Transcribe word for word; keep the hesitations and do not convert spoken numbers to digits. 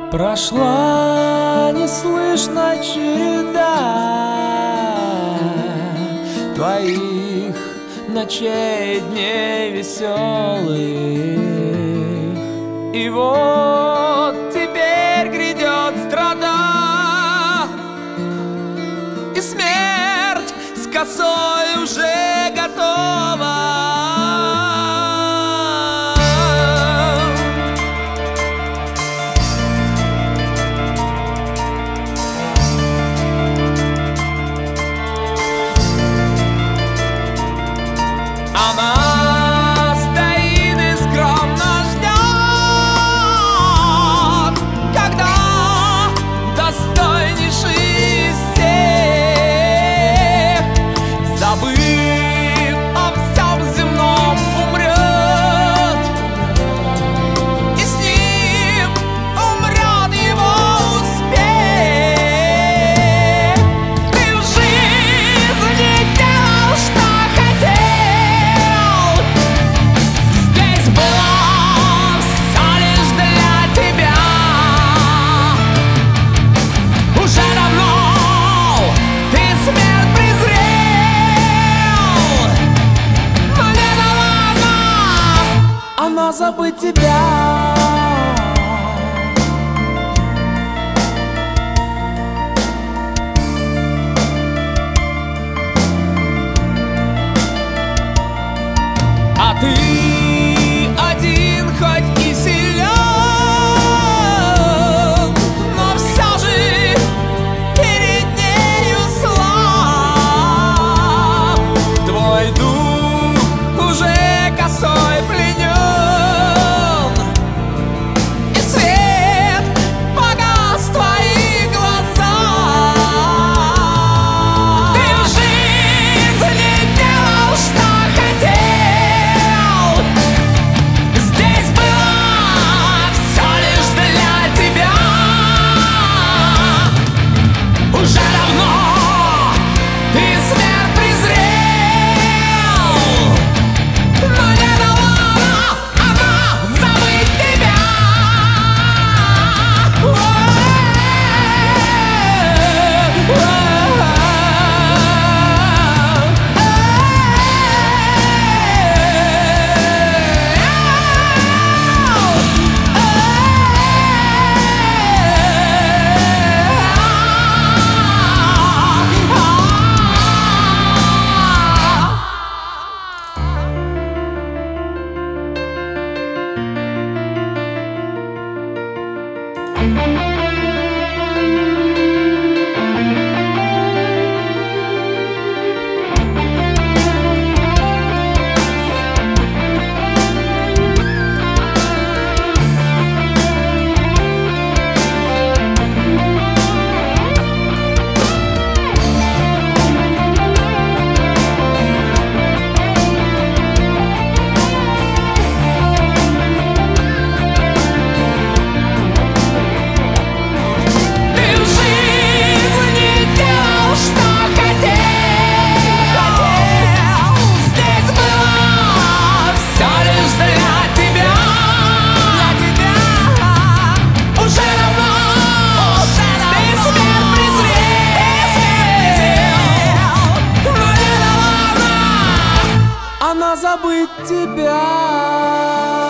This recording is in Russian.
Прошла неслышно череда твоих ночей, дней веселых, и вот теперь грядет страда, и смерть с косой уже готова. Она стоит и скромно ждет, когда достойнейший из всех, забыв о всем земном, умрет, и с ним умрет его успех. Ты в жизни делал, что хотел, забыть тебя. А ты один хоть и силен, но все же перед нею слаб. Твой дух уже косой пленен, забыть тебя.